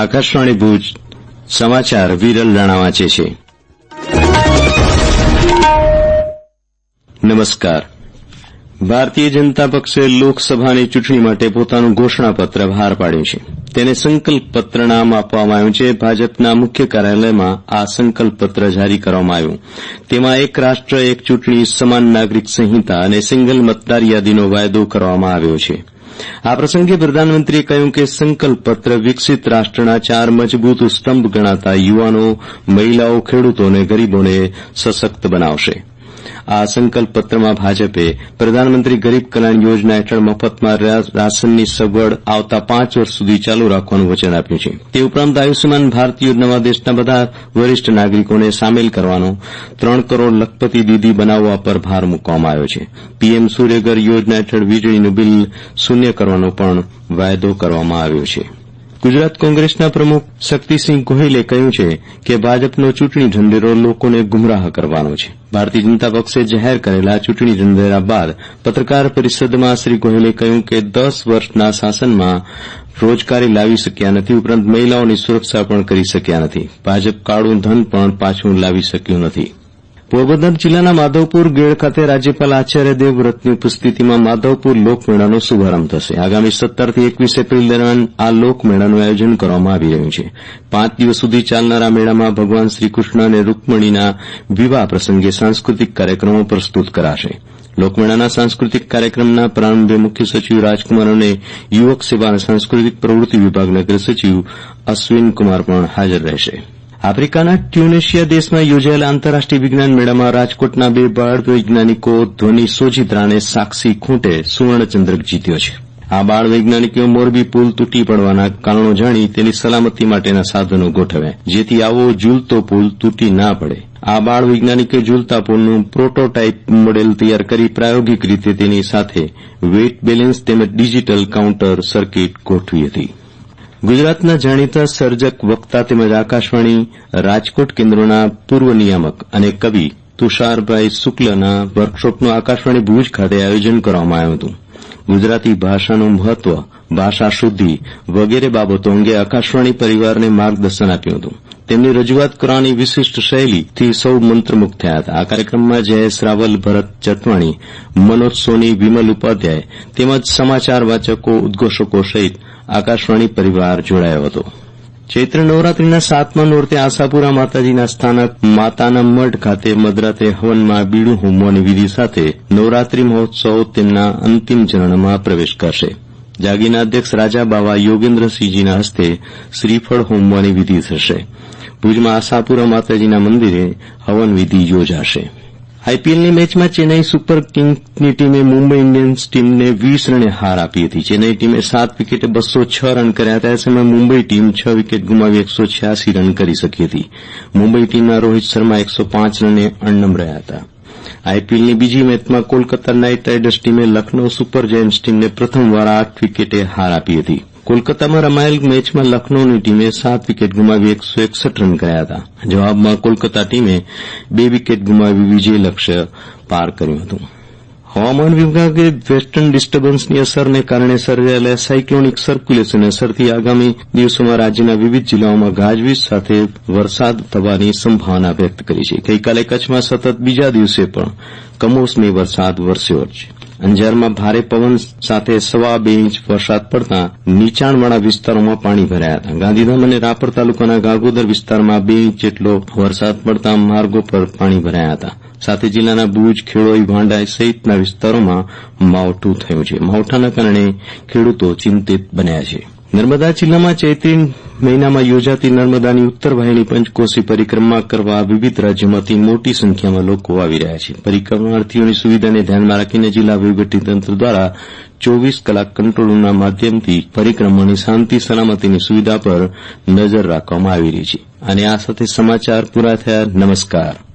આકાશવાણી ભુજ સમાચાર વિરલ રાણા વાંચે છે. નમસ્કાર. ભારતીય જનતા પક્ષે લોકસભાની ચૂંટણી માટે પોતાનું ઘોષણાપત્ર બહાર પાડ્યું છે. તેને સંકલ્પપત્ર નામ આપવામાં આવ્યું છે. ભાજપના મુખ્ય કાર્યાલયમાં આ સંકલ્પપત્ર જારી કરવામાં આવ્યું. તેમાં એક રાષ્ટ્ર એક ચૂંટણી, સમાન નાગરિક સંહિતા અને સિંગલ મતદાર યાદીનો વાયદો કરવામાં આવ્યો છે. આ પ્રસંગે પ્રધાનમંત્રીએ કહ્યું કે સંકલ્પપત્ર વિકસિત રાષ્ટ્રના 4 મજબૂત સ્તંભ ગણાતા યુવાનો, મહિલાઓ, ખેડૂતો અને ગરીબોને સશક્ત બનાવશે. આ સંકલ્પપત્રમાં ભાજપે પ્રધાનમંત્રી ગરીબ કલ્યાણ યોજના હેઠળ મફતમાં રાશનની સગવડ આવતા 5 વર્ષ સુધી ચાલુ રાખવાનું વચન આપ્યું છે. તે ઉપરાંત આયુષ્યમાન ભારત યોજનામાં દેશના બધા વરિષ્ઠ નાગરિકોને સામેલ કરવાનો, 3 કરોડ લખપતિ દીદી બનાવવા પર ભાર મૂકવામાં આવ્યો છે. પીએમ સૂર્યઘર યોજના હેઠળ વીજળીનું બિલ શૂન્ય કરવાનો પણ વાયદો કરવામાં આવ્યો છે. ગુજરાત કોંગ્રેસના પ્રમુખ શક્તિસિંહ ગોહિલે કહ્યું છે કે ભાજપનો ચૂંટણી ઢંઢેરો લોકોને ગુમરાહ કરવાનો છે. ભારતીય જનતા પક્ષે જાહેર કરેલા ચૂંટણી ઢંઢેરા બાદ પત્રકાર પરિષદમાં શ્રી ગોહિલે કહ્યું કે 10 વર્ષના શાસનમાં રોજગારી લાવી શક્યા નથી, ઉપરાંત મહિલાઓની સુરક્ષા પણ કરી શક્યા નથી. ભાજપ કાળું ધન પણ પાછું લાવી શક્યું નથી. પોરબંદર જિલ્લાના માધવપુર ગેડ ખાતે રાજ્યપાલ આચાર્ય દેવવ્રતની ઉપસ્થિતિમાં માધવપુર લોકમેળાનો શુભારંભ થશે. આગામી 17 થી 21 એપ્રિલ દરમિયાન આ લોકમેળાનું આયોજન કરવામાં આવી રહ્યું છે. 5 દિવસ સુધી ચાલનારા મેળામાં ભગવાન શ્રીકૃષ્ણ અને રૂકમણીના વિવાહ પ્રસંગે સાંસ્કૃતિક કાર્યક્રમો પ્રસ્તુત કરાશે. લોકમેળાના સાંસ્કૃતિક કાર્યક્રમના પ્રારંભે મુખ્ય સચિવ રાજકુમાર અને યુવક સેવા અને સાંસ્કૃતિક પ્રવૃત્તિ વિભાગના અગ્ર સચિવ અશ્વિનકુમાર પણ હાજર રહેશે. આફ્રિકાના ટ્યુનિશિયા દેશમાં યોજાયેલા આંતરરાષ્ટ્રીય વિજ્ઞાન મેળામાં રાજકોટના 2 બાળ વૈજ્ઞાનિકો ધ્વની સોજિત્રા અને સાક્ષી ખૂંટે સુવર્ણચંદ્રક જીત્યો છે. આ બાળ વૈજ્ઞાનિકોએ મોરબી પુલ તૂટી પડવાના કારણો જાણી તેની સલામતી માટેના સાધનો ગોઠવ્યા, જેથી આવો ઝૂલતો પુલ તૂટી ના પડે. આ બાળ વૈજ્ઞાનિકોએ ઝૂલતા પુલનું પ્રોટોટાઇપ મોડેલ તૈયાર કરી પ્રાયોગિક રીતે તેની સાથે વેઇટ બેલેન્સ તેમજ ડિજીટલ કાઉન્ટર સર્કિટ ગોઠવી હતી. ગુજરાતના જાણીતા સર્જક, વક્તા તેમજ આકાશવાણી રાજકોટ કેન્દ્રોના પૂર્વ નિયામક અને કવિ તુષારભાઈ શુક્લના વર્કશોપનું આકાશવાણી ભુજ ખાતે આયોજન કરવામાં આવ્યું હતું. ગુજરાતી ભાષાનું મહત્વ, ભાષા શુદ્ધિ વગેરે બાબતો અંગે આકાશવાણી પરિવારને માર્ગદર્શન આપ્યું હતું. તેમની રજૂઆત કરવાની વિશિષ્ટ શૈલીથી સૌ મંત્રમુગ્ધ થયા હતા. આ કાર્યક્રમમાં જયેશ રાવલ, ભરત ચટવાણી, મનોજ સોની, વિમલ ઉપાધ્યાય તેમજ સમાચાર વાચકો, ઉદ્ઘોષકો સહિત આકાશવાણી પરિવાર જોડાયો હતો. ચૈત્ર નવરાત્રીના 7મા નોરતે આશાપુરા માતાજીના સ્થાનક માતાના મઢ ખાતે મધરાત્રે હવનમાં બીડું હોમવાની વિધિ સાથે નવરાત્રી મહોત્સવ તેમના અંતિમ ચરણમાં પ્રવેશ કરશે. જાગીરના અધ્યક્ષ રાજા બાવા યોગેન્દ્રસિંહજીના હસ્તે શ્રીફળ હોમવાની વિધિ થશે. ભુજમાં આશાપુરા માતાજીના મંદિરે હવન વિધિ યોજાશે. આઈપીએલની મેચમાં ચેન્નાઈ સુપર કિંગ્સની ટીમે મુંબઈ ઇન્ડિયન્સ ટીમને 20 રને હાર આપી હતી. ચેન્નાઈ ટીમે 7 વિકેટે 206 રન કર્યા હતા. સમયે મુંબઈ ટીમ 6 વિકેટ ગુમાવી 186 રન કરી શકી હતી. મુંબઈ ટીમના રોહિત શર્મા 105 રને અણનમ રહ્યા હતા. આઈપીએલની બીજી મેચમાં કોલકાતા નાઇટ રાઇડર્સ ટીમે લખનૌ સુપર જાયન્ટ્સ ટીમને પ્રથમવાર 8 વિકેટે હાર આપી હતી. કોલકાતામાં રમાયેલ મેચમાં લખનૌની ટીમે 7 વિકેટ ગુમાવી 161 રન કર્યા હતા. જવાબમાં કોલકાતા ટીમે 2 વિકેટ ગુમાવી વિજય લક્ષ્ય પાર કર્યું હતું. હવામાન વિભાગે વેસ્ટર્ન ડિસ્ટર્બન્સની અસરને કારણે સર્જાયેલા સાયક્લોનિક સર્ક્યુલેશનની અસરથી આગામી દિવસોમાં રાજ્યના વિવિધ જિલ્લાઓમાં ગાજવીજ સાથે વરસાદ થવાની સંભાવના વ્યક્ત કરી છે. ગઈકાલે કચ્છમાં સતત બીજા દિવસે પણ કમોસમી વરસાદ વરસ્યો છે. અંજારમાં ભારે પવન સાથે 2.25 ઇંચ વરસાદ પડતા નીચાણવાળા વિસ્તારોમાં પાણી ભરાયા હતા. ગાંધીધામ અને રાપર તાલુકાના ગાગોદર વિસ્તારમાં 2 ઇંચ જેટલો વરસાદ પડતા માર્ગો પર પાણી ભરાયા હતા. સાથે જિલ્લાના ભુજ, ખેડોઈ, ભાંડા સહિતના વિસ્તારોમાં માવઠું થયું છે. માવઠાના કારણે ખેડૂતો ચિંતિત બન્યા છે. નર્મદા જિલ્લામાં ચૈત્રી મહિનામાં યોજાતી નર્મદાની ઉત્તર વાહિની પંચકોશી પરિક્રમા કરવા વિવિધ રાજ્યોમાંથી મોટી સંખ્યામાં લોકો આવી રહ્યા છે. પરિક્રમાર્થીઓની સુવિધાને ધ્યાનમાં રાખીને જિલ્લા વહીવટીતંત્ર દ્વારા 24 કલાક કંટ્રોલરૂમના માધ્યમથી પરિક્રમાની શાંતિ સલામતીની સુવિધા પર નજર રાખવામાં આવી રહી છે. અને આ સાથે સમાચાર પૂરા થયા. નમસ્કાર.